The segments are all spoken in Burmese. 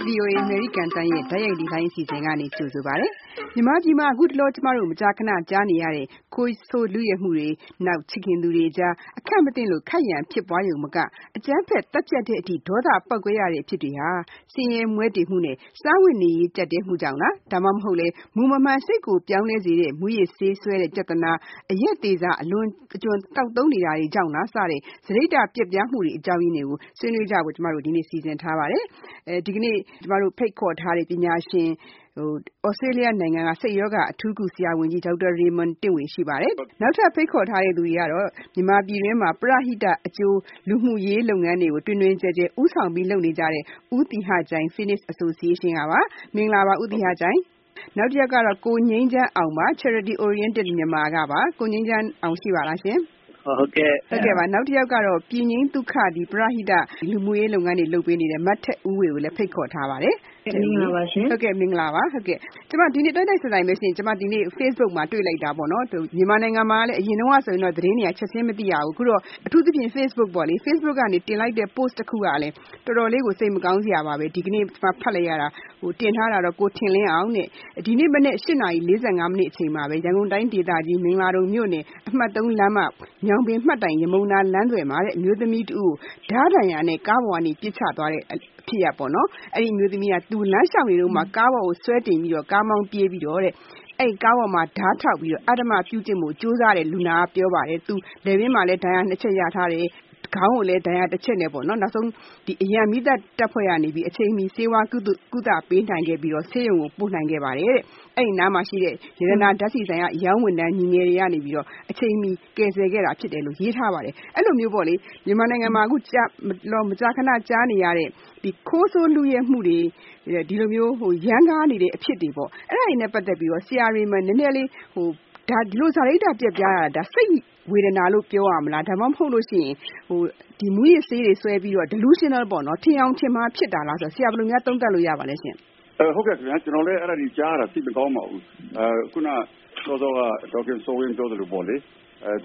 VOA အမေရိကန်တန်ရဲ့ဓာတ်ရိုက်ဒီဇိုင်းအစီအစဉ်ကနေကြိုဆိုပါရစေ။မြန်မာပြည်မှာအခုတလောကျမတို့မကြာခဏကြားနေရတဲ့ခိုးဆိုးလူရဲမှုတွေနောက်ချစ်ခင်သူတွေကြားအခက်မတင်လို့ခက်ရန်ဖြစ်ပွားရုံမကအကြမ်းဖက်တပ်ဖြတ်တဲ့အထိဒေါသပောက်ကွဲရတဲ့အဖြစ်တွေဟာစင်ရဲမွဲတေမှုနဲ့စားဝတ်နေရေးကြက်တဲမှုကြောင့်လားဒါမှမဟုတ်လေမူမမှန်စိတ်ကိုပြောင်းလဲစေတဲ့မူရစ်ဆေးဆွဲတဲ့ပြဿနာအရက်သေးစားအလွန်အကျွံတောက်သုံးနေတာတွေကြောင့်လားစတဲ့စရိတ်တာပြက်ပြားမှုတွေအကြောင်းရင်းတွေကိုဆွေးနွေးကြဖို့ကျမတို့ဒီနေ့စီစဉ်ထားပါတယ်။ဒီကနေ့ကျမတို့ဖိတ်ခေါ်ထားတဲ့ပညာရှင်Australia နိုင်ငံကစိတ်ယောဂအထူးကုဆရာဝန်ကြီးဒေါက်တာ Raymond တင့်ဝေရှိပါတယ်။နောက်ထပ်ဖိတ်ခေါ်ထားတဲ့သူတွေကတော့မြန်မာပြည်တွင်းမှာပရဟိတအကျိုးလူမှုရေးလုပ်ငန်းတွေကိုတွင်တွင်ကျယ်ကျယ်ဦးဆောင်ပြီးလုပ်နေကြတဲ့ဦးသီဟကြိုင် Phoenix Association ကပါ။မင်္ဂလာပါဦးသီဟကြိုင်။နောက်တစ်ယောက်ကတော့ကိုငိမ့်ချမ်းအောင်ပါ Charity Oriented မြန်မာကပါ။ကိုငိမ့်ချမ်းအောင်ရှိပါလားရှင်။ဟုတ်ကဲ့ပါနောက်တစ်ယောက်ကတော့ပြည်ငိမ့်ဒုက္ခဒီပရဟိတလူမှုရေးလုပ်ငန်းတွေလုပ်ပေးနေတဲ့မတ်ထက်ဦးဝေကိုလည်းဖိတ်ခေါ်ထားပါတယ်မင်္ဂလာပါရှင်ဟုတ်ကဲ့မင်္ဂလာပါဟုတ်ကဲ့ကျွန်မဒီနေ့တိုက်ဆိုင်ပဲရှင်ကျွန်မဒီနေ့ Facebook မှာတွေ့လိုက်တာပေါ့နော်မြန်မာနိုင်ငံမှာလည်းအရင်တော့ဆိုရင်တော့သတင်းတွေကချက်ချင်းမသိရဘူးအခုတော့အထူးသဖြင့် Facebook ပေါ့လေ Facebook ကနေတင်လိုက်တဲ့ post တစ်ခုကလည်းတော်တော်လေးကိုစိတ်မကောင်းစရာပါပဲဒီကနေ့ကျွန်မဖတ်လိုက်ရတာတင်ထားတာတော့ကိုထင်လင်းအောင်နဲ့ဒီနေ့မနေ့8:45မိနစ်အချိန်မှာပဲရန်ကုန်တိုင်းဒေသကြီးမင်္ဂလာတုံမြို့နယ်အမှတ်3လမ်းမညောင်ပင်မှတ်တိုင်ရမုံနာလမ်းသွယ်မှာတဲ့အမျိုးသမီးတူဓာတ်ဒဏ်ရာနဲ့ကားပေါ်ကနေပြစ်ချသွားတဲ့ဖြစ်ရပေါ့နော်အဲ့ဒီမျိုးသမီးကသူလမ်းလျှောက်နေတော့မှကားပေါ်ကိုဆွဲတင်ပြီးတော့ကားမောင်းပြေးပြီးတော့တဲ့အဲ့ကားပေါ်မှာဓာတ်ထောက်ပြီးတော့အဓမ္မပြုကျင့်မှုစူးစမ်းတဲ့လူနာကပြောပါတယ်သူလယ်ဘင်းမှာလည်းဒဏ်ရာ2ချက်ရထားတယ်ခေါင်းကိုလည်းဒဏ်ရာတစ်ချက်နဲ့ပေါ့နော်နောက်ဆုံးဒီအရန်မိသက်တပ်ဖွဲ့ရနေပြီးအချိန်မီစေဝါကုသပေးနိုင်ခဲ့ပြီးတော့ဆေးရုံကိုပို့နိုင်ခဲ့ပါတယ်တဲ့အဲ့ဒီနားမှာရှိတဲ့ရတနာဓာတ်ဆီဆိုင်ကရောင်းဝန်တန်းညီငယ်တွေကနေပြီးတော့အချိန်မီကယ်ဆယ်ခဲ့တာဖြစ်တယ်လို့ရေးထားပါတယ်အဲ့လိုမျိုးပေါ့လေမြန်မာနိုင်ငံမှာအခုမကြာခဏကြားနေရတဲ့ဒီခိုးဆိုးလူရဲမှုတွေဒီလိုမျိုးရန်ကားနေတဲ့အဖြစ်တွေပေါ့အဲ့ဒါတွေနဲ့ပတ်သက်ပြီးတော့ဆရာတွေမှနည်းနည်းလေးဒါဒီလိုဇာတိတာပြက်ပြားတာဒါစိတ်ဝေဒနာလို့ပြောရမလားဒါမှမဟုတ်လို့ရှိရင်ဒီမူရစ်ဆေးတွေဆွဲပြီးတော့ delusional ပေါ့နော်ထင်အောင်ထင်မှားဖြစ်တာလားဆိုတော့ဆရာဘယ်လိုများသုံးသပ်လို့ရပါလဲရှင်ဟုတ်ကဲ့ခင်ဗျာကျွန်တော်လည်းအဲ့ဒါကြီးကြားရတာသိမကောင်းပါဘူးခုနစောစောကဒေါက်တာဆိုရင်ပြောသလိုပေါ့လေဒီ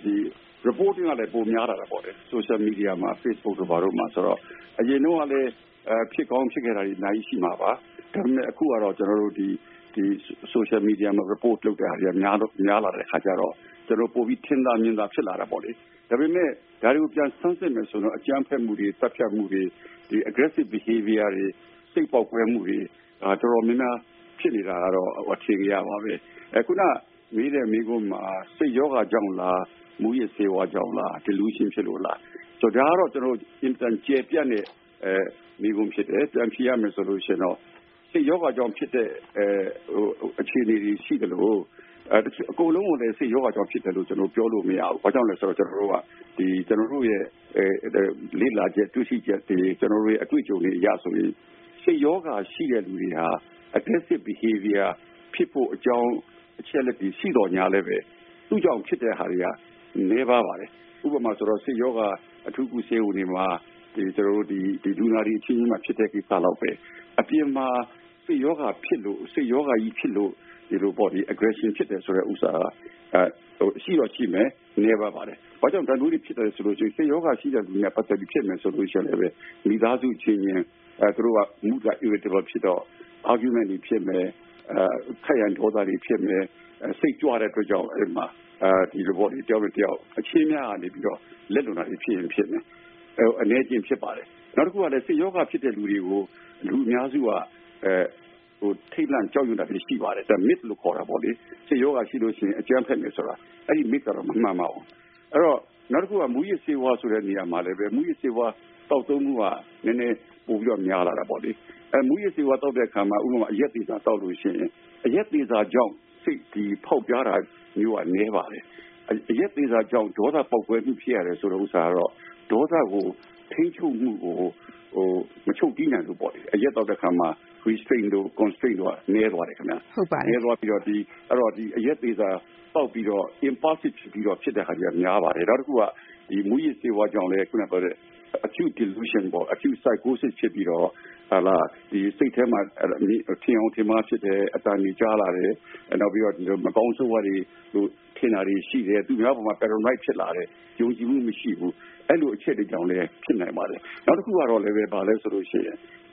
reporting ကလည်းပုံများတာပေါ့လေ social media မှာ Facebook တို့ဘာတို့မှာဆိုတော့အရင်တော့လည်းဖြစ်ကောင်းဖြစ်ခဲ့တာတွေအများကြီးရှိမှာပါဒါပေမဲ့အခုကတော့ကျွန်တော်တို့ဒီ social media မှာ report လုပ်တာတွေများလာတဲ့ခါကျတော့ကျွန်တော်ပိုပြီးထင်သာမြင်သာဖြစ်လာတာပေါ့လေဒါပေမဲ့ဒါတွေကိုပြန်ဆန်းစစ်မယ်ဆိုတော့အကြမ်းဖက်မှုတွေတပ်ဖြတ်မှုတွေဒီ aggressive behavior တွေစိတ်ပေါက်ကွဲမှုတွေတော်တော်များများဖြစ်နေတာကတော့အထင်ကြီးရပါပဲခုနမေးတဲ့မိကုန်းမှာစိတ်ယောဂကြောင့်လားမူရစ်ဆေးဝါးကြောင့်လား delusion ဖြစ်လို့လားဆိုတော့ဒါကတော့ကျွန်တော် instant ကျေပြတ်တဲ့မိကုန်းဖြစ်တယ်ပြန်ဖြေရမယ်ဆိုလို့ရှိရင်တော့စိတ်ယောဂကြောင့်ဖြစ်တဲ့အခြေအနေတွေရှိတယ်လို့အကုန်လုံးကိုလည်းစိတ်ယောဂကြောင့်ဖြစ်တယ်လို့ကျွန်တော်ပြောလို့မရဘူး။ဘာကြောင့်လဲဆိုတော့ကျွန်တော်တို့ရဲ့လေ့လာချက်တွေ့ရှိချက်တွေကျွန်တော်တို့ရဲ့အတွေ့အကြုံတွေအရဆိုရင်စိတ်ယောဂရှိတဲ့လူတွေဟာ aggressive behavior ဖြစ်ဖို့အကြောင်းအချက်လက်တွေရှိတော်ညာလည်းပဲသူ့ကြောင့်ဖြစ်တဲ့ဟာတွေကနည်းပါးပါတယ်။ဥပမာဆိုတော့စိတ်ယောဂအထူးကုဆေးဝင်တွေမှာကျွန်တော်တို့ဒီလူနာတွေအချင်းချင်းမှဖြစ်တဲ့ကိစ္စတော့ပဲအပြင်မှာစိတ်ယောဂဖြစ်လို့စိတ်ယောဂကြီးဖြစ်လို့ဒီလိုပေါ့ဒီ aggression ဖြစ်တယ်ဆိုတဲ့ဥစ္စာရှိတော့ရှိမယ်နေပါပါတယ်။ဘာကြောင့်ဒါမျိုးတွေဖြစ်တယ်ဆိုလို့ရှိရင်စိတ်ယောဂရှိတဲ့လူတွေပတ်သက်ပြီးဖြစ်မယ်ဆိုလို့ရှိရင်လည်းမိသားစုချင်းချင်းသူတို့က mood irritable ဖြစ်တော့ argument တွေဖြစ်မယ်ခက်ရန်ဒေါသတွေဖြစ်မယ်စိတ်ကြွတဲ့အတွက်ကြောင့်အဲ့မှာဒီလိုပေါ့ဒီတယောက်နဲ့တယောက်အချင်းများကနေပြီးတော့လက်လွန်တာတွေဖြစ်ရင်ဖြစ်မယ်အနေချင်းဖြစ်ပါတယ်နောက်တစ်ခုကလည်းစိတ်ယောဂဖြစ်တဲ့လူတွေကိုလူအများစုကထိတ်လန့်ကြောက်ရွံ့တာတွေရှိပါတယ်ဒါ myth လို့ခေါ်တာပေါ့လေစိတ်ယောဂရှိလို့ရှိရင်အကြမ်းဖက်မယ်ဆိုတာအဲ့ဒီ myth ကတော့မမှန်ပါဘူးအဲ့တော့နောက်တစ်ခုကမူရစ်ဆေးဝါးဆိုတဲ့နေရာမှာလည်းပဲမူရစ်ဆေးဝါးတောက်သုံးမှုကနည်းနည်းပိုပြီးတော့များလာတာပေါ့လေမူရစ်ဆေးဝါးတောက်တဲ့အခါမှာဥပမာအရက်သေးစာတောက်လို့ရှိရင်အရက်သေးစာကြောင့်စိတ်ဒီဖောက်ပြားတာမျိုးကနည်းပါတယ်အရက်သေးစာကြောင့်ဒေါသပေါက်ကွဲမှုဖြစ်ရတယ်ဆိုတော့ဥစ္စာကတော့ဒေါသကိုထိန်းချုပ်မှုကိုမချုပ်တီးနိုင်လို့ပေါ့လေအရက်တောက်တဲ့အခါမှာ restraint တို့ constraint တို့နည်းသွားတယ်ခင်ဗျာဟုတ်ပါတယ်နည်းသွားပြီးတော့အဲ့တော့ဒီအရက်သေးစာတောက်ပြီးတော့ impulsive ဖြစ်ပြီးတော့ဖြစ်တဲ့ခါကျများပါတယ်နောက်တစ်ခုကဒီမူရစ်ဆေးဝါးကြောင့်လည်းခုနကပြောတဲ့ acute delusion ပေါ့ acute psychosis ဖြစ်ပြီးတော့ဟာလာဒီစိတ်ထဲမှာထင်အောင်ထင်မှားဖြစ်တယ်အတန်ကြီးကြားလာတယ်နောက်ပြီးတော့မကောင်းဆိုးဝါးတွေထင်တာတွေရှိတယ်သူများပေါ်မှာ paranoid ဖြစ်လာတယ်ယုံကြည်မှုမရှိဘူးအဲ့လိုအချက်တွေကြောင့်လည်းဖြစ်နိုင်ပါတယ်နောက်တစ်ခုကတော့လည်းပဲဘာလဲဆိုလို့ရှိရင်သူတို့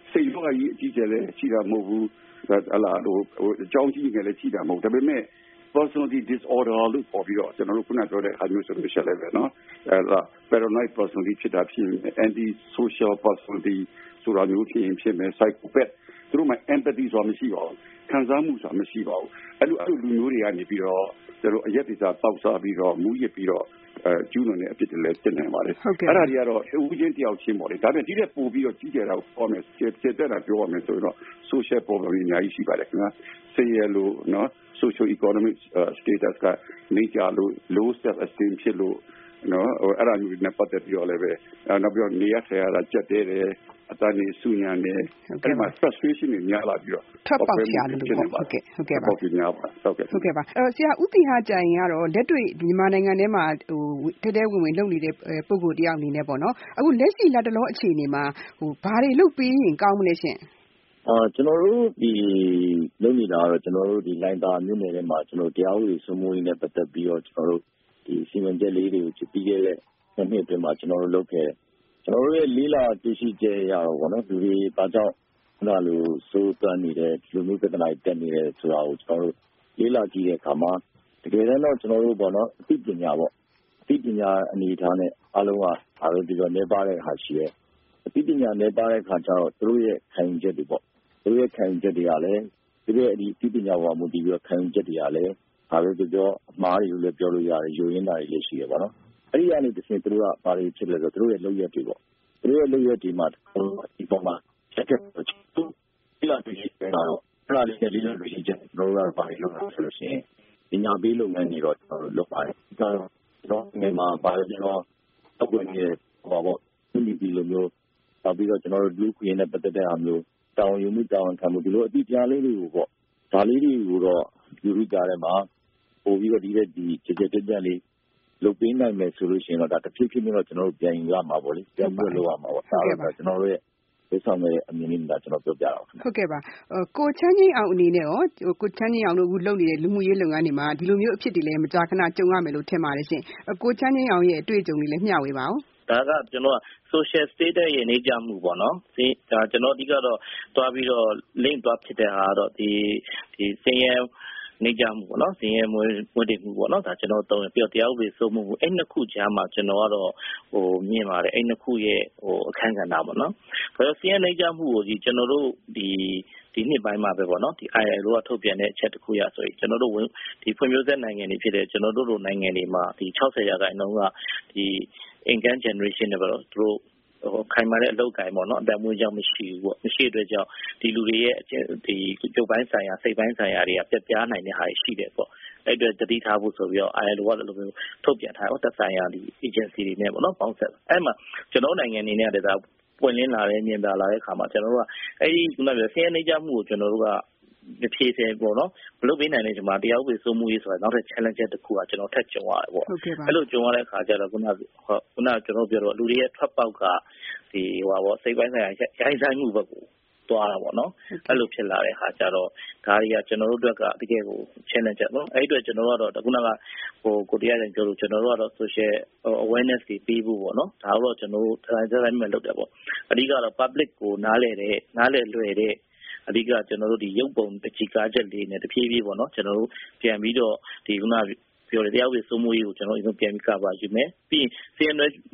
စိတ်ရောဂါကြီးအကြီးကျယ်လည်းရှိတာမဟုတ်ဘူးအကြောင်းကြီးငယ်လည်းရှိတာမဟုတ်ဒါပေမဲ့ personality disorder လို့ခေါ်ပြီးတော့ကျွန်တော်တို့ခုနပြောတဲ့အားမျိုးဆိုလို့ရှိရင်လည်းနော်paranoid personality ဖြစ်တာဖြစ် anti social personality ဆိုတာမျိုးဖြစ်မယ် psychopath သူတို့မှာ empathy ဆိုတာမရှိပါဘူးခံစားမှုဆိုတာမရှိပါဘူးအဲ့လိုလူမျိုးတွေကနေပြီးတော့ကျွန်တော်အရက်ဒေသတောက်စားပြီးတော့မူးယစ်ပြီးတော့ကျူးလွန်တဲ့အဖြစ်တွေလည်းဖြစ်နေပါတယ်အဲ့ဒါတွေကတော့ဦးချင်းတယောက်ချင်းပေါ့လေဒါပေမဲ့ဒီတဲ့ပို့ပြီးတော့ကြီးကျယ်တာကိုပေါ်မယ်ကျေတဲ့တာပြောရမယ်ဆိုတော့ social problem တွေအများကြီးရှိပါတယ်ခင်ဗျာဆင်းရဲလို့နော် social economic status ကနေကြလို့ low self esteem ဖြစ်လို့နော်အဲ့ဒါမျိုးနဲ့ပတ်သက်ပြီးတော့လည်းပဲနောက်ပြီးတော့နေရဆရာတာကြက်တဲတယ်အတန်းနေစုညံနေအဲ့မှာ frustration တွေများလာပြီးတော့ထွက်ပေါက်ရှာလို့ဟုတ်ကဲ့ပါဟုတ်ကဲ့များပါဟုတ်ကဲ့ပါဆရာဦးတီဟာကြိုင်ကတော့လက်တွေ့မြန်မာနိုင်ငံထဲမှာထဲထဲဝင်လုပ်နေတဲ့ပုဂ္ဂိုလ်တယောက်အနေနဲ့ပေါ့နော်အခုလက်ရှိလက်တလောအခြေအနေမှာဘာတွေလုပ်ပေးရင်ကောင်းမလဲရှင့်ကျွန်တော်တို့ဒီလုပ်နေတာကတော့ကျွန်တော်တို့ဒီလိုင်တာမြို့နယ်ထဲမှာကျွန်တော်တရားဥပဒေစိုးမိုးရေးနဲ့ပတ်သက်ပြီးတော့ကျွန်တော်တို့ဒီစီမံချက်လေးတွေကိုပြီးခဲ့တဲ့နှစ်အတွင်းမှာကျွန်တော်တို့လုပ်ခဲ့ကျွန်တော်တို့ရဲ့လေးလာသိရှိချက်ရတော့ဗောနော်လူတွေဘာကြောင့်ခုနလိုစိုးသွမ်းနေတဲ့လူမျိုးပြဿနာတက်နေတယ်ဆိုတာကိုကျွန်တော်တို့လေးလာကြည့်တဲ့အခါမှာတကယ်တမ်းတော့ကျွန်တော်တို့ဗောနော်အသိပညာပေါ့အသိပညာအနေထားနဲ့အားလုံးကအားလုံးပြီးတော့နေပါတဲ့ဟာရှိရဲ့အသိပညာနေပါတဲ့အခါကျတော့သူတို့ရဲ့ခံယူချက်တွေပေါ့သူတို့ရဲ့ခံယူချက်တွေကလည်းသူတို့ရဲ့ဒီအသိပညာပေါ်မှာမူတည်ပြီးတော့ခံယူချက်တွေကလည်းဒါပဲပြောအမှားတွေကိုလည်းပြောလို့ရတယ်ယိုရင်းတာတွေလည်းရှိရပါတော့အဲ့ဒီကနေတစ်ဆင့်သူတို့ကဘာတွေဖြစ်လဲဆိုသူတို့ရဲ့လုပ်ရက်တွေပေါ့သူတို့ရဲ့လုပ်ရက်တွေမှာဒီပေါ်မှာချက်ချက်သူဒီလာတွေ့ရှိနေတာတော့အဲ့ဒါလေးနဲ့လေးလို့ရှိချက်ကျွန်တော်တို့ကဘာတွေလုပ်ရဆိုလို့ရှိရင်ပညာပေးလုပ်ငန်းတွေတော့ကျွန်တော်တို့လုပ်ပါတယ်ဒါတော့ဒီမှာဘာလဲကျွန်တော်အကွက်ကြီးပေါ့ဒီလိုမျိုးနောက်ပြီးတော့ကျွန်တော်တို့လူခွေနဲ့ပတ်သက်တဲ့အားမျိုးတောင်းယူမှုတောင်းခံမှုဒီလိုအတိအကျလေးတွေကိုပေါ့ဒါလေးတွေကိုတော့လူလူကြားထဲမှာပို့ပြီးတော့ဒီကြကြကြလေးလုပ်ပေးနိုင်မယ်ဆိုလို့ရှိရင်တော့ဒါတစ်ဖြည်းဖြည်းနဲ့တော့ကျွန်တော်တို့ပြန်ယူရမှာပေါ့လေပြန်ပြီးလုပ်ရမှာပေါ့ဒါတော့ကျွန်တော်တို့ရဲ့ဒီဆောင်ရဲ့အမြင်လေးကကျွန်တော်ပြောပြတာပါဟုတ်ကဲ့ပါကိုချမ်းချင်းအောင်အနေနဲ့ရောကိုချမ်းချင်းအောင်တို့အခုလုပ်နေတဲ့လူမှုရေးလုပ်ငန်းတွေမှာဒီလိုမျိုးအဖြစ်တွေလည်းမကြာခဏကြုံရမယ်လို့ထင်ပါတယ်ရှင်ကိုချမ်းချင်းအောင်ရဲ့အတွေ့အကြုံတွေလည်းမျှဝေပါဦးဒါကကျွန်တော်က social status ရဲ့နေကြမှုပေါ့နော်ဒါကျွန်တော်အဓိကတော့တွားပြီးတော့ link တွားဖြစ်တဲ့ဟာတော့ဒီစင်ရဲနေကြမှုပေါ့နော်စင်ရဲမွေးတည်မှုပေါ့နော်ဒါကျွန်တော်သုံးပြီးတော့တရားဥပဒေစိုးမိုးမှုအဲ့နှစ်ခုကြားမှာကျွန်တော်ကတော့မြင်ပါတယ်အဲ့နှစ်ခုရဲ့အခန်းကဏ္ဍပေါ့နော်ဒါတော့စင်ရဲနေကြမှုကိုကျွန်တော်တို့ဒီနှစ်ပိုင်းမှာပဲပေါ့နော်ဒီ ILO ကထုတ်ပြန်တဲ့အချက်တစ်ခုရဆိုရင်ကျွန်တော်တို့ဒီဖွံ့ဖြိုးဆဲနိုင်ငံတွေဖြစ်တဲ့ကျွန်တော်တို့လိုနိုင်ငံတွေမှာဒီ60%ကဒီ income generation တွေပေါ့သူတို့ခိုင်မာတဲ့အလုပ်ကိုင်ပေါ့နော်အတမွေးကြောင့်မရှိဘူးပေါ့မရှိတဲ့အတွက်ကြောင့်ဒီလူတွေရဲ့ဒီကျုပ်ပိုင်းဆိုင်ရာစိတ်ပိုင်းဆိုင်ရာတွေကပြတ်ပြားနိုင်တဲ့ဟာရှိတယ်ပေါ့အဲ့အတွက်တတိထားဖို့ဆိုပြီးတော့ ILO ကလည်းလိုမျိုးထုတ်ပြန်ထားတော့သက်ဆိုင်ရာဒီ agency တွေနဲ့ပေါ့နော်ပေါင်းဆက်အဲ့မှာကျွန်တော်နိုင်ငံအနေနဲ့လည်းဒါပွင့်လင်းလာတဲ့မြင်သာလာတဲ့အခါမှာကျွန်တော်တို့ကအဲ့ဒီခုနကဆင်းရဲနေကြမှုကိုကျွန်တော်တို့ကဒီဖြည့်စင်ပေါ့နော်မလုပ်ပေးနိုင်တဲ့ချိန်မှာတရားဥပဒေစိုးမိုးရေးဆိုတာနောက်ထပ် challenge တစ်ခုကကျွန်တော်ထပ်ကြုံရတယ်ပေါ့အဲ့လိုကြုံရတဲ့အခါကျတော့ခုနကျွန်တော်ပြောတော့လူတွေရဲ့ထွက်ပေါက်ကဒီစိတ်ပိုင်းဆိုင်ရာရိုင်းဆိုင်မှုဘက်ကိုတွားတာပေါ့နော်အဲ့လိုဖြစ်လာတဲ့အခါကျတော့ဒါတွေကကျွန်တော်တို့အတွက်ကတကယ်ကို challenge ပေါ့အဲ့အတွက်ကျွန်တော်ကတော့ခုနကကိုတရားရင်ပြောလို့ကျွန်တော်တို့ကတော့ social awareness တွေပေးဖို့ပေါ့နော်ဒါတော့ကျွန်တော်တို့တိုင်းမဲ့လုပ်တယ်ပေါ့အဓိကတော့ public ကိုနားလည်လွယ်တဲ့အဓိကကျွန်တော်တို့ဒီရုပ်ပုံတချီကားချက်လေးနဲ့တဖြည်းဖြည်းပေါ့နော်ကျွန်တော်တို့ပြန်ပြီးတော့ဒီခုနပြောတဲ့တရားဥပဒေစိုးမိုးရေးကိုကျွန်တော်အရင်ပြန်ပြီးကပါယူမယ်ပြီးရင်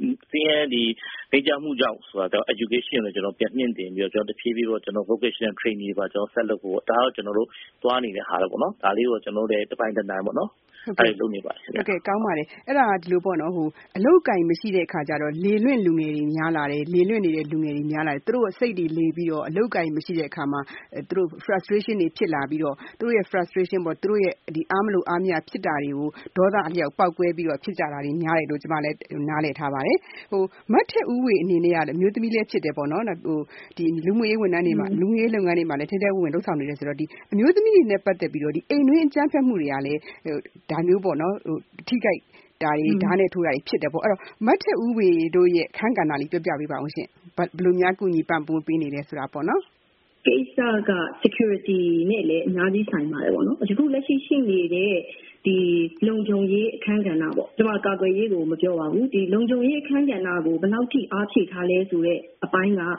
CN ဒီနေကြမှုကြောင့်ဆိုတာတော့ education ကိုကျွန်တော်ပြန်မြင့်တင်ပြီးတော့ကျွန်တော်တဖြည်းဖြည်းတော့ကျွန်တော် vocational training တွေပါကျွန်တော်ဆက်လုပ်ဖို့ဒါတော့ကျွန်တော်တို့သွားနေတဲ့ဟာတော့ပေါ့နော်ဒါလေးကိုကျွန်တော်တို့တပိုင်းတိုင်းပေါ့နော်အဲ့လိုလုပ်နေပါတယ်ဟုတ်ကဲ့ကောင်းပါတယ်အဲ့ဒါဒီလိုပေါ့နော်အလုတ်ကင်မရှိတဲ့အခါကျတော့လေလွင့်လူငယ်တွေများလာတယ်လေလွင့်နေတဲ့လူငယ်တွေများလာတယ်သူတို့စိတ်တွေလေပြီးတော့အလုတ်ကင်မရှိတဲ့အခါမှာသူတို့ frustration တွေဖြစ်လာပြီးတော့သူတို့ရဲ့ frustration ပေါ့သူတို့ရဲ့ဒီအားမလို့အားမရဖြစ်တာတွေကိုဒေါသအလျောက်ပောက်ကွဲပြီးတော့ဖြစ်ကြတာတွေများတယ်လို့ကျွန်မလည်းနားလည်ထားပါတယ်မတ်ထက်ဦးဝေအနေနဲ့ရတယ်မျိုးသမီးလေးဖြစ်တယ်ပေါ့နော်ဒီလူမှုရေးဝန်ထမ်းတွေမှာလူမှုရေးလုပ်ငန်းတွေမှာလည်းထဲထဲဝင်လုပ်ဆောင်နေတယ်ဆိုတော့ဒီအမျိုးသမီးတွေနဲ့ပတ်သက်ပြီးတော့ဒီအိမ်တွင်းအကြမ်းဖက်မှုတွေကလည်းဒါမျိုးပေါ့နော်ထိခိုက်ဒါတွေဓာတ်နဲ့ထိုးတာဖြစ်တယ်ပေါ့အဲ့တော့မတ်ထက်ဦးဝေတို့ရဲ့အခန်းကဏ္ဍလေးပြောပြပေးပါဦးရှင်ဘယ်လိုများကူညီပံ့ပိုးပေးနေလဲဆိုတာပေါ့နော်ကိစ္စက security နဲ့လည်းအများကြီးဆိုင်ပါတယ်ပေါ့နော်အခုလက်ရှိရှိနေတဲ့ဒီလုံခြုံရေးအခန်းကဏ္ဍပေါ့ကျွန်မကာကွယ်ရေးကိုမပြောပါဘူးဒီလုံခြုံရေးအခန်းကဏ္ဍကိုဘယ်လောက်ထိအားဖြည့်ထားလဲဆိုတော့အပိုင်းက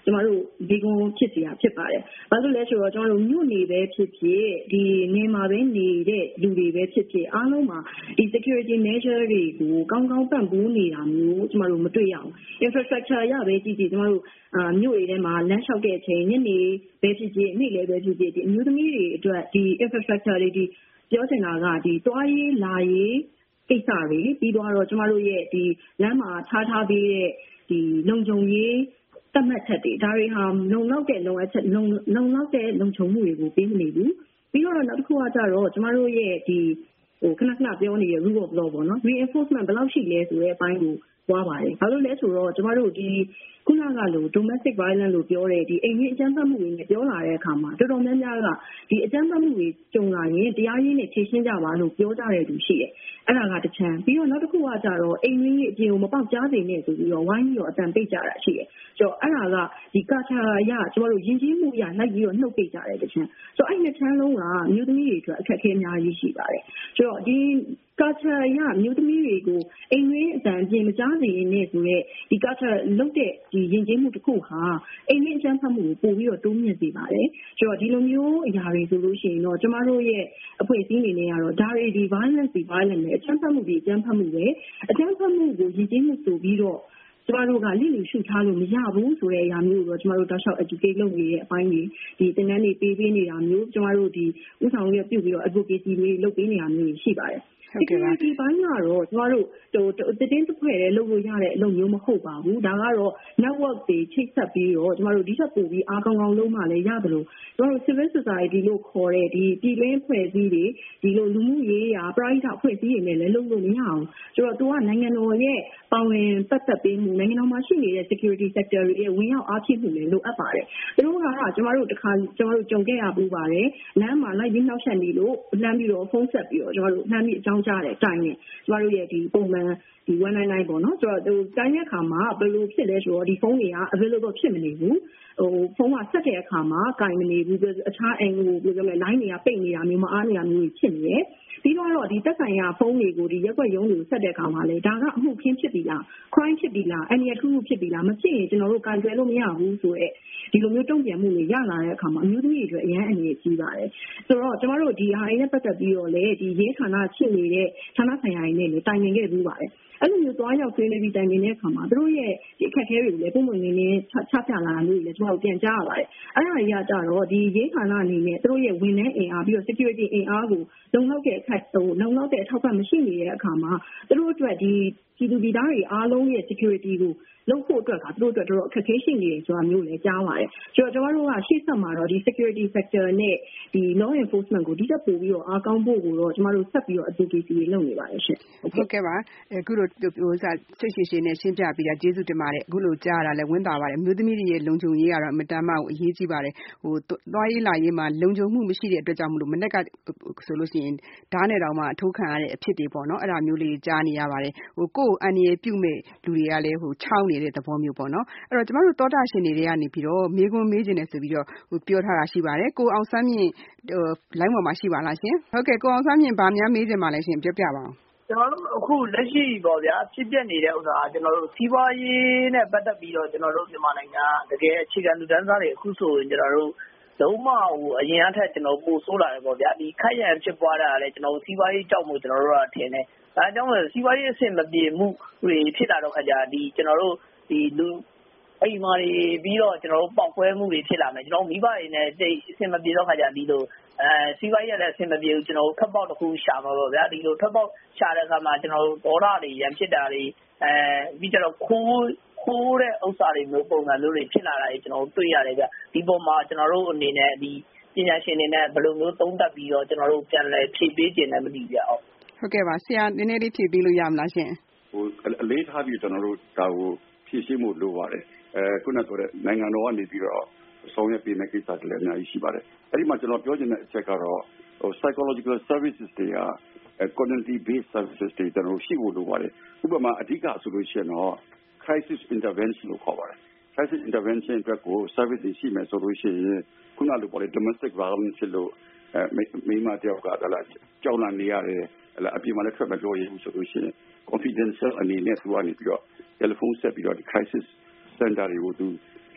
ကျမတို့ဒီကုန်းဖြစ်စီရဖြစ်ပါတယ်။ဘာလို့လဲဆိုတော့ကျမတို့မြို့နေပဲဖြစ်ဖြစ်ဒီနေမှာပဲနေတဲ့လူတွေပဲဖြစ်ဖြစ်အားလုံးမှာဒီ security measure တွေကိုကောင်းကောင်းပံ့ပိုးနေတာမျိုးကျမတို့မတွေ့ရအောင် infrastructure ရပဲကြည့်ကျမတို့မြို့တွေထဲမှာလမ်းလျှောက်တဲ့အချိန်ညနေပဲဖြစ်ဖြစ်နေ့လည်းပဲဖြစ်ဖြစ်ဒီအမျိုးသမီးတွေအတွက်ဒီ infrastructure တွေဒီပြောချင်တာကဒီတွားရေးလာရေးကိစ္စတွေပြီးတော့ကျမတို့ရဲ့ဒီလမ်းမှာထားပေးတဲ့ဒီလုံခြုံရေးသတ်မှတ်ချက်တွေဒါတွေဟာလုံလောက်တဲ့လုံခြုံမှုတွေကိုပေးမနေဘူးပြီးတော့နောက်တစ်ခုကကြတော့ကျမတို့ရဲ့ဒီခဏပြောနေတဲ့ rule of law ပေါ့နော် reinforcement ဘယ်လောက်ရှိလဲဆိုတဲ့အပိုင်းကိုသွားပါတယ်ဘာလို့လဲဆိုတော့ကျမတို့ဒီခုနကလို domestic violence လို့ပြောတဲ့ဒီအိမ်တွင်းအကြမ်းဖက်မှုတွေနဲ့ပြောလာတဲ့အခါမှာတော်တော်များများကဒီအကြမ်းဖက်မှုတွေကြုံလာရင်တရားရေးနဲ့ဖြေရှင်းကြပါလို့ပြောကြတဲ့သူရှိတယ်အဲ့ဒါကတစ်ချမ်းပြီးတော့နောက်တစ်ခုကကြတော့အိမ်တွင်းရဲ့အပြင်ကိုမပေါက်ကြားစေနဲ့ဆိုပြီးတော့ဝိုင်းပြီးတော့အတန်ပိတ်ကြတာရှိတယ်ဆိုတော့အဲ့ဒါကဒီကာချာရကျမတို့ယဉ်ကျေးမှုရလိုက်ပြီးတော့နှုတ်ပိတ်ကြတဲ့တစ်ချမ်းဆိုတော့အဲ့နှစ်ချမ်းလုံးကမြို့သမီးတွေအတွက်အခက်အခဲအများကြီးရှိပါတယ်ဆိုတော့ဒီကာချာရမြို့သမီးတွေကိုအိမ်တွင်းအတန်ပြင်မကြားစေနဲ့ဆိုတော့ဒီကာချာလုပ်တဲ့ဒီယဉ်ကျေးမှုတစ်ခုဟာအိမ်တွင်းအကြမ်းဖက်မှုကိုပို့ပြီးတော့တိုးမြင့်စေပါတယ်ဆိုတော့ဒီလိုမျိုးအရာတွေဆိုလို့ရှိရင်တော့ကျမတို့ရဲ့အဖွဲ့အစည်းအနေနဲ့ကတော့ဒါတွေဒီ violence နဲ့အကြမ်းဖက်မှုတွေအကြမ်းဖက်မှုပဲအကြမ်းဖက်မှုကိုယဉ်ကျေးမှုဆိုပြီးတော့ကျမတို့ကလိလူရှုထားလို့မရဘူးဆိုတဲ့အရာမျိုးကိုတော့ကျမတို့တောက်လျှောက် educate လုပ်နေတဲ့အပိုင်းတွေဒီသင်တန်းတွေပေးနေတာမျိုးကျမတို့ဒီဥဆောင်ရပြုပြီးတော့ advocacy တွေလုပ်ပေးနေတာမျိုးရှိပါတယ်security ဘိုင်းကတော့ကျမတို့တင်းတစ်ဖွဲ့လည်းလုပ်လို့ရတဲ့အလုပ်မျိုးမဟုတ်ပါဘူးဒါကတော့ network တွေချိတ်ဆက်ပြီးတော့ကျမတို့ဒီချက်ပို့ပြီးအားကောင်းကောင်းလုပ်မှလည်းရတယ်လို့ကျမတို့ civil society လို့ခေါ်တဲ့ဒီပြည်တွင်းဖွဲ့စည်းတွေဒီလိုလူမှုရေးရာပရိသတ်ဖွဲ့စည်းတွေနဲ့လည်းလုပ်လို့မရအောင်ဆိုတော့သူကနိုင်ငံတော်ရဲ့ပါဝင်ပတ်သက်ပေးမှုနိုင်ငံတော်မှာရှိနေတဲ့ security sector တွေရဲ့ဝင်ရောက်အားဖြည့်မှုလည်းလိုအပ်ပါတယ်သူတို့ကကျမတို့ကြုံခဲ့ရပူပါတယ်လမ်းမှာလိုက်ပြီးနှောက်ယှက်နေလို့လှမ်းပြီးတော့ဖုန်းဆက်ပြီးတော့ကျမတို့လှမ်းပြီးအကြောင်းကြားတဲ့အတိုင်းနဲ့ကျမတို့ရဲ့ဒီပုံမှန်ဒီ199ပေါ့နော်ဆိုတော့တိုင်းတဲ့အခါမှာဘယ်လိုဖြစ်လဲဆိုတော့ဒီဖုန်းတွေက available ဖြစ်မနေဘူးဖုန်းကဆက်တဲ့အခါမှာကင်မနေဘူးအခြား angle ကိုပြောမယ် line တွေကပိတ်နေတာမျိုးမအားနေတာမျိုးဖြစ်နေတယ်ပြီးတော့ဒီတက်ဆိုင်ရာဖုန်းတွေကိုဒီရက်ွက်ရုံးတွေကိုဆက်တဲ့အခါမှာလေဒါကအမှုခင်းဖြစ်ပြီလား crime ဖြစ်ပြီလားအန္တရာယ်တစ်ခုဖြစ်ပြီလားမဖြစ်ရင်ကျွန်တော်တို့ကင်တွယ်လို့မရဘူးဆိုတော့ဒီလိုမျိုးတုံ့ပြန်မှုတွေရလာတဲ့အခါမှာအမျိုးသမီးတွေအတွက်အရန်အနေကြီးပါတယ်ဆိုတော့ကျမတို့ဒီဟာတွေနဲ့ပတ်သက်ပြီးတော့လေဒီရေးဌာနဖြစ်နေတဲ့ဌာနဆိုင်ရာတွေနဲ့လည်းတိုင်ပင်ခဲ့ပြီးပါတယ်အဲ့လိုမျိုးသွားရောက်ဆွေးနွေးပြီးတိုင်ပင်တဲ့အခါမှာသူတို့ရဲ့ဒီအခက်အခဲတွေကိုလည်းပုံမှန်နေနေချပြလာတာမျိုးတွေလည်းကျမတို့ပြန်ကြားရပါတယ်အဲ့ဒါကြီးကကြတော့ဒီရေးဌာနအနေနဲ့သူတို့ရဲ့ဝန်ထမ်းအင်အားပြီးတော့ security အင်အားကိုလုံလောက်တဲ့အထောက်ပံ့မရှိနေတဲ့အခါမှာသူတို့အတွက်ဒီပြည်သူပြည်သားတွေအားလုံးရဲ့ security ကိုလုပ်ဖို့အတွက်ကသူတို့အတွက်တော်တော်အခက်အခဲရှိနေတယ်ဆိုတာမျိုးလည်းကြားပါတယ်ဆိုတော့ကျမတို့ကရှေ့ဆက်မှာတော့ဒီ security sector နဲ့ဒီ law enforcement ကိုဒီတက်ပို့ပြီးတော့အားကောင်းဖို့ကိုတော့ကျမတို့ဆက်ပြီးတော့ advocacy တွေလုပ်နေပါတယ်ရှင်ဟုတ်ကဲ့ပါအခုလိုစိတ်ရှည်နဲ့ရှင်းပြပြီးတာကျေးဇူးတင်ပါတယ်အခုလိုကြားရတာလည်းဝမ်းသာပါတယ်မျိုးသမီးတွေရဲ့လုံခြုံရေးကတော့အမတန်မှအရေးကြီးပါတယ်သွားရေးလာရေးမှာလုံခြုံမှုမရှိတဲ့အတွက်ကြောင့်မလို့မနေ့ကဆိုလို့ရှိရင်ဓာတ်နဲ့တောင်မှအထိုးခံရတဲ့အဖြစ်တွေပေါ့နော်အဲ့ဒါမျိုးလေးကြားနေရပါတယ်ကိုယ်အန္တရာယ်ပြုမဲ့လူတွေကလည်းချောင်းနေတဲ့သဘောမျိုးပေါ့နော်အဲ့တော့ကျမတို့သောတာရှင်တွေကနေပြီးတော့မေးခွန်းမေးခြင်းနဲ့ဆိုပြီးတော့ပြောထားတာရှိပါတယ်ကိုအောင်ဆန်းမြင့်လိုင်းပေါ်မှာရှိပါလားရှင်ဟုတ်ကဲ့ကိုအောင်ဆန်းမြင့်ဗာများမေးခြင်းပါလဲရှင်ပြောပြပါအောင်ကျွန်တော်တို့အခုလက်ရှိပေါ့ဗျာဖြစ်ပျက်နေတဲ့ဥစ္စာကျွန်တော်တို့စီးပွားရေးနဲ့ပတ်သက်ပြီးတော့ကျွန်တော်တို့မြန်မာနိုင်ငံတကယ်အခြေခံလူတန်းစားတွေအခုဆိုရင်ကျွန်တော်တို့လုံးဝအရင်အထက်ကျွန်တော်ပို့ဆိုးလာတယ်ပေါ့ဗျာဒီခိုက်ရန်ဖြစ်ပွားတာလည်းကျွန်တော်စီးပွားရေးကြောက်မှုကျွန်တော်တို့ကထင်တယ်ဒါကြောင့်မို့စီးပွားရေးအဆင့်မပြေမှုတွေဖြစ်လာတော့ခါကြဒီကျွန်တော်တို့ဒီလူအိမ်မာတွေပြီးတော့ကျွန်တော်တို့ပေါက်ကွဲမှုတွေဖြစ်လာမယ်ကျွန်တော်မိဘတွေနဲ့တိတ်အဆင်မပြေတော့ခါကြဒီလိုစီးပွားရေးလည်းအဆင်မပြေဘူးကျွန်တော်တို့ထွက်ပေါက်တစ်ခုရှာမှာပေါ့ဗျာဒီလိုထွက်ပေါက်ရှာတဲ့အခါမှာကျွန်တော်တို့ဒေါသတွေရန်ဖြစ်တာတွေပြီးကြတော့ခိုးတဲ့ဥစ္စာတွေမျိုးပုံစံမျိုးတွေဖြစ်လာတာကျွန်တော်တို့တွေ့ရတယ်ဗျဒီပုံမှာကျွန်တော်တို့အနေနဲ့ဒီပညာရှင်တွေနဲ့ဘယ်လိုမျိုးသုံးသပ်ပြီးတော့ကျွန်တော်တို့ပြန်လည်ဖြည့်ပေးခြင်းလည်းမသိပြအောင်ဟုတ်ကဲ့ပါဆရာနည်းနည်းလေးဖြည့်ပေးလို့ရမလားရှင်အလေးထားပြီးကျွန်တော်တို့ဒါကိုဖြည့်ရှင်းမှုလိုပါတယ်ခုနကဆိုတဲ့နိုင်ငံတော်ကနေပြီးတော့ဆောင်ရွက်ပေးမယ့်ကိစ္စတွေလည်းအများကြီးရှိပါတယ်အဲ့ဒီမှာကျွန်တော်ပြောချင်တဲ့အချက်ကတော့psychological services တွေက community based services တွေကျွန်တော်ရှိဖို့လိုပါတယ်ဥပမာအဓိကဆိုလို့ရှိရင်တော့ crisis intervention လို့ခေါ်ပါတယ် crisis intervention အတွက်ကို service တွေရှိမယ်ဆိုလို့ရှိရင်ခုနလိုပေါ့လေ domestic violence လို့မိမတယောက်ကကြောက်လန့်နေရတယ်အပြင်မှာလည်းထွက်မပြောရဘူးဆိုလို့ရှိရင် confidential အနေနဲ့သူကနေပြီးတော့ telephone ဆက်ပြီးတော့ဒီ crisis center တွေကိုသူ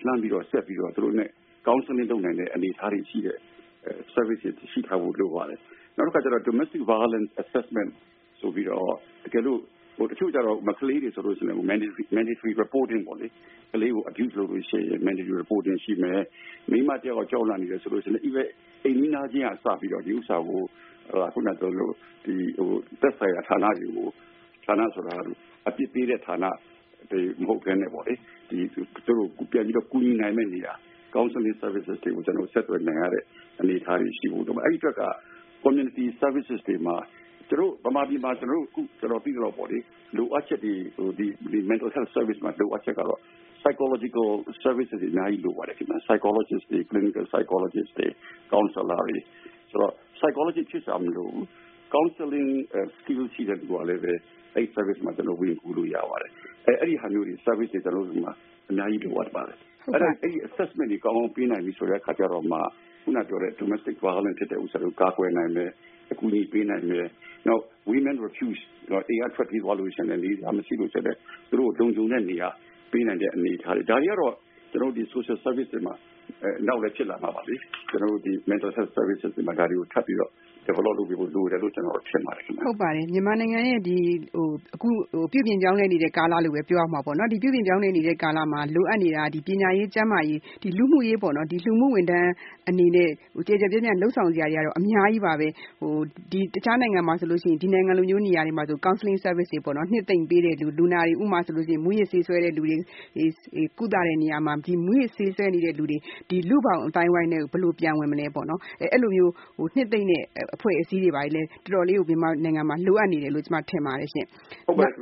လှမ်းပြီးတော့ဆက်ပြီးတော့သူတို့နဲ့ counseling လုပ်နိုင်တဲ့အနေအထားတွေရှိတဲ့ service တွေရှိထားဖို့လိုပါတယ်နောက်တစ်ခါကျတော့ domestic violence assessment ဆိုပြီးတော့တကယ်လို့တချို့ကျတော့ကလေးတွေဆိုလို့ရှိရင် mandatory reporting ပေါ့လေကလေးကို abuse လုပ်လို့ရှိရင် mandatory reporting ရှိမယ်မိမတယောက်ကြောက်လန့်နေတယ်ဆိုလို့ရှိရင် even အိမ်နီးနားချင်းကစပြီးတော့ဒီဥစ္စာကိုခုနကပြောလို့ဒီသက်ဆိုင်ရာဌာနတွေကိုဌာနဆိုတာအပြစ်ပေးတဲ့ဌာနတွေမဟုတ်ဘဲနဲ့ပေါ့လေဒီသူတို့ပြန်ပြီးတော့ကူညီနိုင်မယ့်နေရာ counseling services တွေကိုကျွန်တော်ဆက်သွယ်နိုင်ရတဲ့အနေအထားတွေရှိဖို့တော့အဲ့ဒီအတွက်က community services တွေမှာကျွန်တော်ဗမာပြည်မှာကျွန်တော်ပြီးတော့ပေါ့လေလိုအပ်ချက်ဒီ mental health service မှာလိုအပ်ချက်ကတော့ psychological services တွေအများကြီးလိုပါတယ်ခင်ဗျ psychologist တွေ clinical psychologist တွေ counselor တွေဆိုတော့ psychology ဖြစ်စာမလို့ counseling skills ရှိတဲ့လူကလည်းပဲအဲ့ service မှာကျွန်တော်ဝင်ကူလို့ရပါတယ်အဲ့ဒီဟာမျိုးတွေ service တွေကျွန်တော်တို့မှာအများကြီးလိုအပ်ပါတယ်အဲ့ဒီ assessment တွေကောင်းအောင်ပေးနိုင်ပြီဆိုတဲ့အခါကျတော့မှခုနပြောတဲ့ domestic violence ဖြစ်တဲ့ဥစ္စာကိုကာကွယ်နိုင်မယ်အကူအညီပေးနိုင်မယ်နောက် women refuse အိမ်ကထွက်ပြေးသွားလို့ရှိရင်လည်းဒါမရှိလို့ဆိုတဲ့သူတို့လုံခြုံတဲ့နေရာပေးနိုင်တဲ့အနေအထားတွေဒါတွေကတော့ကျွန်တော်တို့ဒီ social service တွေမှာနောက်လည်းဖြစ်လာမှာပါလေကျွန်တော်တို့ဒီ mental health services တွေမှာဒါတွေကိုထပ်ပြီးတော့ develop လုပ်ပြီးလိုတယ်လို့ကျွန်တော်ထင်ပါတယ်ခင်ဗျဟုတ်ပါတယ်မြန်မာနိုင်ငံရဲ့ဒီအခုပြုပြင်ပြောင်းလဲနေတဲ့ကာလလို့ပဲပြောရမှာပေါ့နော်ဒီပြုပြင်ပြောင်းလဲနေတဲ့ကာလမှာလိုအပ်နေတာဒီပညာရေးကျန်းမာရေးဒီလူမှုရေးပေါ့နော်ဒီလူမှုဝန်ထမ်းအနေနဲ့ကျေကျေပြန့်ပြန့်လှုပ်ဆောင်စရာတွေကတော့အများကြီးပါပဲဒီတခြားနိုင်ငံမှာဆိုလို့ရှိရင်ဒီနိုင်ငံလိုမျိုးနေရာတွေမှာဆို counseling service တွေပေါ့နော်နှစ်သိမ့်ပေးတဲ့လူနာတွေဥမာဆိုလို့ရှိရင်မူရစ်ဆေးဆွဲတဲ့လူတွေကုသတဲ့နေရာမှာဒီမူရစ်ဆေးဆွဲနေတဲ့လူတွေဒီလူပေါင်းအတိုင်းဝိုင်းနဲ့ဘယ်လိုပြန်ဝင်မလဲပေါ့နော်အဲ့လိုမျိုးနှစ်သိမ့်တဲ့အဖွဲ့အစည်းတွေပါလေတော်တော်လေးကိုမြန်မာနိုင်ငံမှာလိုအပ်နေတယ်လို့ကျွန်မထင်ပါတယ်ရှင်ဟုတ်ပါတယ်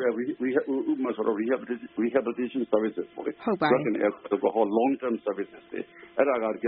we sort of rehabilitation services ဟုတ်ပါတယ် alcohol long term services အဲ့ဒါက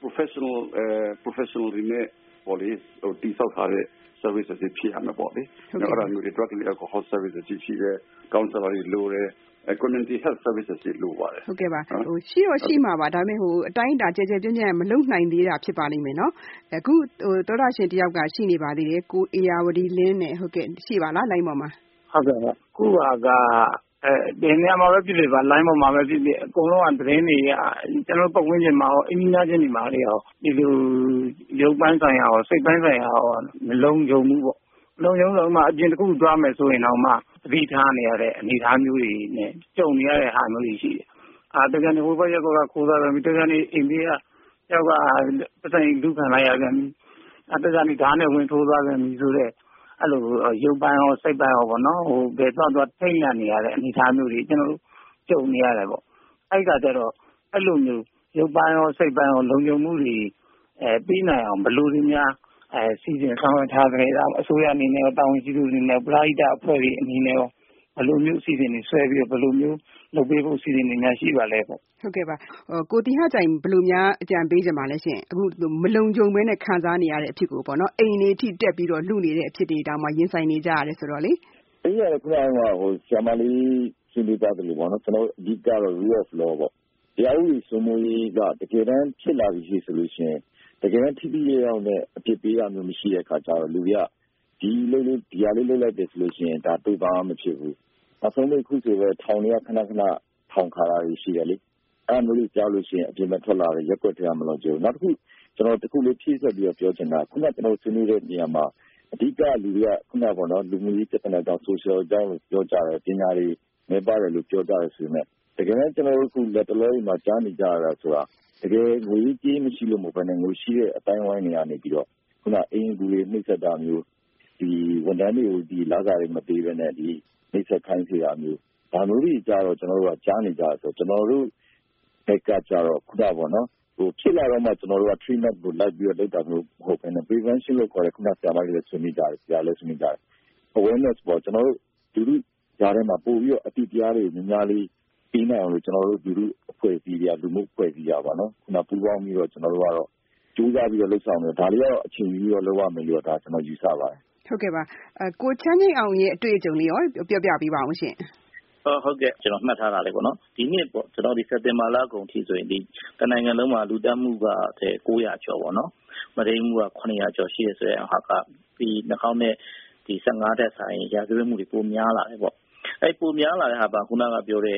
professional တွေနဲ့ပေါ့လေတိစောက်ထားတဲ့ services တွေဖြစ်ရမှာပေါ့လေအဲ့ဒါမျိုးတွေ drug and alcohol services ရှိတယ် counselor တွေလိုတယ်community health services တွေလိုပါတယ်ဟုတ်ကဲ့ပါရှိမှာပါဒါပေမဲ့အတိုင်းအတာကျယ်ကျယ်ပြန့်ပြန့်မလုပ်နိုင်သေးတာဖြစ်ပါလိမ့်မယ်နော်အခုသောတာရှင်တယောက်ကရှိနေပါသေးတယ်ကိုအေယာဝတီလင်းနဲ့ဟုတ်ကဲ့ရှိပါလား line ပေါ်မှာဟုတ်ကဲ့ခုကဒီနေရာမှာပဲဖြစ်ဖြစ်ပါ line ပေါ်မှာပဲဖြစ်ဖြစ်အကုန်လုံးကသတင်းတွေကျွန်တော်ပတ်ဝန်းကျင်မှာရောအင်းကြီးများချင်းဒီမှာရောဒီလိုရုပ်ပိုင်းဆိုင်ရာရောစိတ်ပိုင်းဆိုင်ရာရောမလုံးကြုံဘူးပေါ့လုံရုံတော့မှအပြင်တစ်ခုသွားမယ်ဆိုရင်တော့မှသတိထားနေရတဲ့အနေအထားမျိုးတွေနဲ့ကြုံနေရတဲ့ဟာမျိုးတွေရှိတယ်တကယ်လို့ဟိုဘက်ရက်ကောခိုးသားတယ်တကယ်လို့အိမ်ကြီးကယောက်ကပတ်ဆိုင်ဒုက္ခလိုက်ရပြန်ပြီတကယ်လို့ဓာတ်နဲ့ဝင်ထိုးသွားပြန်ပြီဆိုတော့အဲ့လိုရုပ်ပိုင်းရောစိတ်ပိုင်းရောပေါ့နော်ဘယ်သွားထိတ်လန့်နေရတဲ့အနေအထားမျိုးတွေကျွန်တော်တို့ကြုံနေရတယ်ပေါ့အဲ့ကကြတော့အဲ့လိုမျိုးရုပ်ပိုင်းရောစိတ်ပိုင်းရောလုံခြုံမှုတွေပြီးနိုင်အောင်ဘယ်လိုတွေများစီစဉ်ဆောင်ရွက်ထားကြတာအစိုးရအနေနဲ့တာဝန်ရှိသူတွေနဲ့ပရိသတ်အဖွဲ့တွေအနေနဲ့ရောဘယ်လိုမျိုးစီစဉ်နေဆွဲပြီးဘယ်လိုမျိုးလုပ်ပေးဖို့စီစဉ်နေများရှိပါလဲပေါ့ဟုတ်ကဲ့ပါကိုတီဟကြိုင်ဘယ်လိုများအကြံပေးကြပါလဲရှင်အခုမလုံခြုံဘဲနဲ့ခံစားနေရတဲ့အဖြစ်ကိုပေါ့နော်အိမ်တွေထိတက်ပြီးတော့လူနေတဲ့အဖြစ်တွေတောင်မှရင်ဆိုင်နေကြရတယ်ဆိုတော့လေအဲ့ရခုနကဆရာမလေးရှင်းပြတာတယ်ပေါ့နော်ကျွန်တော်အဓိကတော့ rule of law ပေါ့တရားဥပဒေစိုးမိုးရေးကတကယ်တမ်းဖြစ်လာပြီဆိုလို့ရှိရင်တကယ်ထိထိရောက်နဲ့အဖြစ်ပေးရမျိုးမရှိတဲ့အခါကျတော့လူတွေကဒီလေးဒီဟာလေးလုပ်လိုက်တယ်ဆိုလို့ရှိရင်ဒါတူပါမဖြစ်ဘူးနောက်ဆုံးတစ်ခုဆိုတော့ထောင်တွေကခဏထောင်ခါတာရှိတယ်လေအဲ့လိုလေးကြားလို့ရှိရင်အပြင်မှာထွက်လာတဲ့ရက်ွက်တွေကမလို့ကြဘူးနောက်တစ်ခုကျွန်တော်တစ်ခုလေးဖြည့်ဆွက်ပြီးတော့ပြောချင်တာခုနကျွန်တော်ဆွေးနွေးတဲ့နေရာမှာအဓိကလူတွေကခုနပေါ့နော်လူမှုရေးပြဿနာကြောင့် social ကြောင့်ပြောကြတယ်ပညာတွေနေပါတယ်လို့ပြောကြတယ်ဆိုရင်တကယ်လည်းကျွန်တော်တို့ခုလက်တလုံးမှာကြားနေကြရတာဆိုတာတကယ်ငွေကြီးမရှိလို့မဟုတ်ဘဲနဲ့ငွေရှိတဲ့အတိုင်းဝိုင်းနေရနေပြီးတော့ခုနအင်ကူတွေနှိမ့်ဆက်တာမျိုးဒီဝန်ထမ်းတွေကိုဒီလကားတွေမပေးဘဲနဲ့ဒီနှိမ့်ဆက်ခိုင်းစေတာမျိုးဒါမျိုးတွေကြတော့ကျွန်တော်တို့ကကြားနေကြဆိုကျွန်တော်တို့ဘက်ကကြတော့ခုနပေါ့နော်ဖြစ်လာတော့မှကျွန်တော်တို့က treatment ကိုလိုက်ပြီးတော့လုပ်တာမျိုးမဟုတ်ဘဲနဲ့ prevention လို့ခေါ်တဲ့ခုနဆရာမကြီးလည်းဆွေးနွေးကြတယ်ဆရာလည်းဆွေးနွေးကြတယ် awareness ပေါ့ကျွန်တော်တို့လူကြားထဲမှာပို့ပြီးတော့အတိတရားတွေများလေးပြီးနိုင်အောင်လို့ကျွန်တော်တို့လူအဖွဲ့အစည်းတွေလူမှုအဖွဲ့အစည်းတွေပါနော်ခုနပူးပေါင်းပြီးတော့ကျွန်တော်တို့ကတော့ကြိုးစားပြီးတော့လှုပ်ဆောင်နေဒါလေးကတော့အချိန်ကြီးတော့လုပ်ရမယ်လို့ဒါကျွန်တော်ယူဆပါတယ်ဟုတ်ကဲ့ပါကိုချမ်းငိမ့်အောင်ရဲ့အတွေ့အကြုံလေးရောပြောပြပေးပါအောင်ရှင်ဟုတ်ကဲ့ကျွန်တော်မှတ်ထားတာလေပေါ့နော်ဒီနှစ်ပေါ့ကျွန်တော်ဒီစက်တင်ဘာလကုန်ထိဆိုရင်ဒီတနိုင်ငံလုံးမှာလူတက်မှုက900ကျော်ပေါ့နော်မဒိမှုက900ကျော်ရှိရဆိုတဲ့ဟာကပြီးနှာခေါင်းနဲ့ဒီ15တက်ဆိုင်ရာဇဝတ်မှုတွေပိုများလာတယ်ပေါ့အဲ့ပိုများလာတဲ့ဟာပါခုနကပြောတဲ့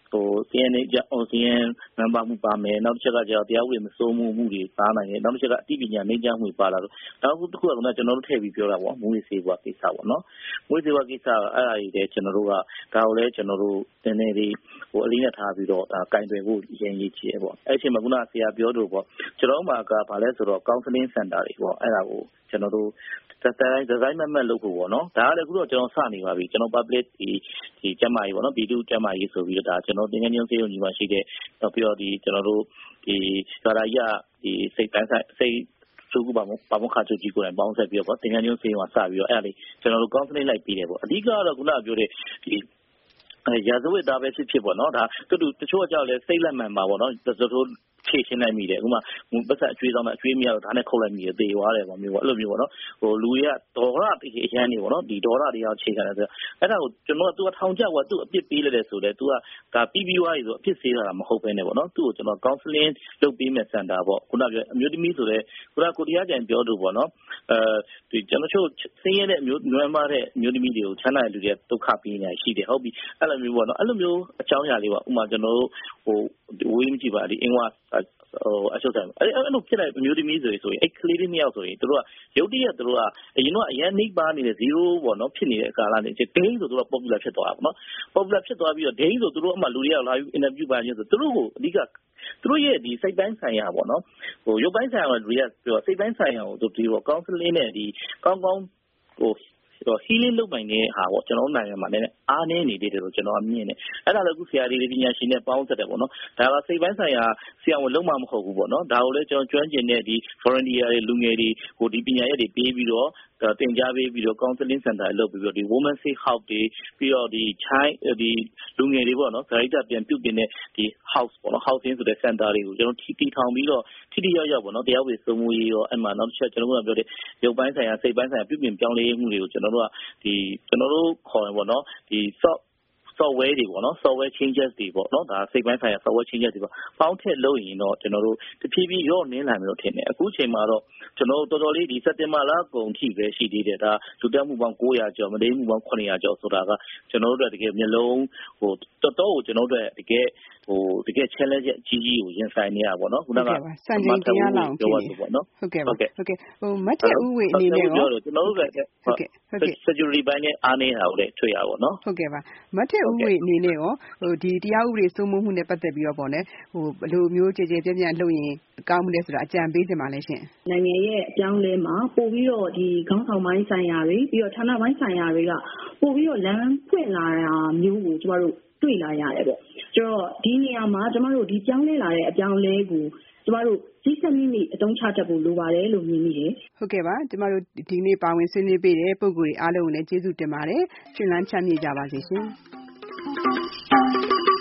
CNA ကြောင့် CN နံပါတ်မှုပါမယ်နောက်တစ်ချက်ကကျတော့တရားဥပဒေမစိုးမှုတွေပါနိုင်တယ်နောက်တစ်ချက်ကအသိပညာနှိမ့်ချမှုပါလာတော့နောက်တစ်ခုကကျွန်တော်တို့ထည့်ပြီးပြောတာပေါ့မွေးစေဘွားကိစ္စပေါ့နော်မွေးစေဘွားကိစ္စအဲ့ဒါကြီးတဲ့ကျွန်တော်တို့ကဒါကိုလည်းကျွန်တော်တို့နည်းနည်းလေးအလေးနဲ့ထားပြီးတော့ကင်တွယ်ဖို့ရင်းရည်ချည်ပေါ့အဲ့အချိန်မှာခုနဆရာပြောလို့ပေါ့ကျွန်တော်တို့မှာကဘာလဲဆိုတော့ counseling center တွေပေါ့အဲ့ဒါကိုကျွန်တော်တို့design မှတ်လုပ်ဖို့ပေါ့နော်ဒါကလည်းအခုတော့ကျွန်တော်စနေပါပြီကျွန်တော် public ဒီကျမကြီးပေါ့နော်ပြည်သူ့ကျမကြီးဆိုပြီးတော့ဒါကျွန်တော်သင်္ကန်းကျင်းစေးရုံကြီးမှာရှိတဲ့ပြီးတော့ဒီကျွန်တော်တို့ဒီဒါရာကြီးဒီစိတ်တိုင်းစိတ်စုခုပါမခါချုပ်ကြီးကိုလည်းပေါင်းဆက်ပြီးတော့သင်္ကန်းကျင်းစေးရုံမှာစပြီးတော့အဲ့ဒါလေးကျွန်တော်တို့ counseling လိုက်ပြီးတယ်ပေါ့အဓိကတော့ခုနကပြောတဲ့ဒီရာဇဝတ်သားပဲဖြစ်ပေါ့နော်ဒါတူတချို့အကြောက်လဲစိတ်လက်မှန်ပါပေါ့နော်တို့ဖြည့်ရှင်းနိုင်မိတယ်ဥပမာပတ်သက်အကျွေးဆောင်တဲ့အကျွေးမရတော့ဒါနဲ့ခုတ်လိုက်မိတယ်သေသွားတယ်ပေါ့မျိုးပေါ့အဲ့လိုမျိုးပေါ့နော်လူတွေကဒေါ်ရတိအရန်နေပေါ့နော်ဒီဒေါ်ရတွေရောက်ချိန်ခံတယ်ဆိုအဲ့ဒါကိုကျွန်တော်ကသူကထောင်ကျကွာသူ့အပြစ်ပေးလိုက်တယ်ဆိုတော့သူကဒါပြီးပြီးသွားပြီဆိုအပြစ်စေးတာမဟုတ်ဘဲနဲ့ပေါ့နော်သူ့ကိုကျွန်တော် counseling လုပ်ပေးမဲ့ center ပေါ့ခုနပြောအမျိုးသမီးဆိုတဲ့ခုနကိုတရားကြံပြောလို့ပေါ့နော်ဒီကျွန်တော်တို့ဆင်းရဲတဲ့အမျိုးနွမ်းမတဲ့အမျိုးသမီးတွေကိုချမ်းသာတဲ့လူတွေဒုက္ခပေးနေရှိတယ်ဟုတ်ပြီအဲ့လိုမျိုးပေါ့နော်အဲ့လိုမျိုးအကြောင်းအရာလေးပေါ့ဥပမာကျွန်တော်တို့ဝေးမကြည့်ပါဒီအင်္ဂဝါအချုပ်ဆိုင်အဲ့လိုဖြစ်လိုက်အမျိုးသမီးဆိုရင်အဲ့ကလေးလေးနှစ်ယောက်ဆိုရင်တို့ကရုပ်တရက်တို့ကအရင်တော့အရန်နှိပ်ပါနေတဲ့0ပေါ့နော်ဖြစ်နေတဲ့ကာလနဲ့ဒိန်းဆိုတို့က popular ဖြစ်သွားတာပေါ့နော် popular ဖြစ်သွားပြီးတော့ဒိန်းဆိုတို့အမှလူတွေရောက်လာပြီး interview ပါနေဆိုတို့ကိုအဓိကသူတို့ရဲ့ဒီစိတ်ပိုင်းဆိုင်ရာပေါ့နော်ရုပ်ပိုင်းဆိုင်ရာလူတွေကပြောစိတ်ပိုင်းဆိုင်ရာကိုတို့ဒီပေါ့ counseling နဲ့ဒီကောင်းhealing လုပ်နိုင်တဲ့ဟာပေါ့ကျွန်တော်နိုင်ငံမှာလည်းအားနည်းနေသေးတယ်လို့ကျွန်တော်မြင်တယ်အဲ့ဒါလည်းအခုဆရာတွေပညာရှင်တွေပေါင်းဆက်တယ်ပေါ့နော်ဒါကစိတ်ပိုင်းဆိုင်ရာဆရာဝန်လုံးမမဟုတ်ဘူးပေါ့နော်ဒါကိုလည်းကျွန်တော်ကျွမ်းကျင်တဲ့ဒီ volunteer တွေလူငယ်တွေဒီပညာရပ်တွေပေးပြီးတော့တင်ကြားပေးပြီးတော့ counseling center လုပ်ပြီးတော့ဒီ women safe house တွေပြီးတော့ဒီ child ဒီလူငယ်တွေပေါ့နော်ဒါရိုက်တာပြန်ပြုတ်တင်တဲ့ဒီ house ပေါ့နော် housing ဆိုတဲ့ center တွေကိုကျွန်တော်တီထောင်ပြီးတော့ထိရောက်ပေါ့နော်တရားဝင်စုံမွေးရောအဲ့မှာနောက်တစ်ချက်ကျွန်တော်ကပြောတဲ့ရုပ်ပိုင်းဆိုင်ရာစိတ်ပိုင်းဆိုင်ရာပြုပြင်ပြောင်းလဲမှုတွေကိုကျွန်တော်တို့ခေါ်ရပေါ့နော်ဒီ software တွေပေါ့နော် software changes တွေပေါ့နော်ဒါစိတ်ပိုင်းဆိုင်ရာ software changes တွေပေါ့ပေါင်းထည့်လုပ်ရင်တော့ကျွန်တော်တို့တဖြည်းဖြည်းရော့နင်းလာမယ်လို့ထင်တယ်အခုချိန်မှာတော့ကျွန်တော်တို့တော်တော်လေးဒီစက်တင်ဘာလကုန်ထိပဲရှိသေးတယ်ဒါလူတက်မှုပေါင်း900ကျော်မတိမှုပေါင်း900ကျော်ဆိုတာကကျွန်တော်တို့တကယ်မျိုးလုံးတော်တော်ကိုကျွန်တော်တို့တကယ် challenge အကြီးကြီးကိုရင်ဆိုင်နေရပါတော့ခုနကစံချိန်တရားလောက်ပြောပါဆိုပေါ့နော်ဟုတ်ကဲ့မတ်တဲ့ဥဝေအနေနဲ့ရောကျွန်တော်တို့security ဘိုင်းနဲ့အားနေတာကိုလည်းတွေ့ရပါတော့ဟုတ်ကဲ့ပါမတ်တဲ့ဥဝေအနေနဲ့ရောဒီတရားဥပဒေစိုးမိုးမှုနဲ့ပတ်သက်ပြီးတော့ပေါ့လေဘယ်လိုမျိုးကြည်ကြဲပြန့်ပြန့်လုပ်ရင်ကောင်းမှုလဲဆိုတာအကြံပေးတင်ပါလဲရှင်နိုင်ငံရဲ့အပြောင်းလဲမှာပို့ပြီးတော့ဒီခေါင်းဆောင်ပိုင်းဆိုင်ရာတွေပြီးတော့ဌာနပိုင်းဆိုင်ရာတွေကပို့ပြီးတော့လမ်းဖွင့်လာတာမျိုးကိုကျမတို့တွေ့လာရတယ်ပေါ့ကျတော့ဒီနေရာမှာကျမတို့ဒီပြောင်းလဲလာတဲ့အပြောင်းလဲကိုကျမတို့ကြီးစက်မိအသုံးချတတ်ဖို့လိုပါတယ်လို့မြင်မိတယ်ဟုတ်ကဲ့ပါကျမတို့ဒီနေ့ပါဝင်ဆွေးနွေးပေးတဲ့ပုဂ္ဂိုလ်တွေအားလုံးကိုလည်းကျေးဇူးတင်ပါတယ်ရှင်လန်းချမ်းမြေ့ကြပါစေရှင်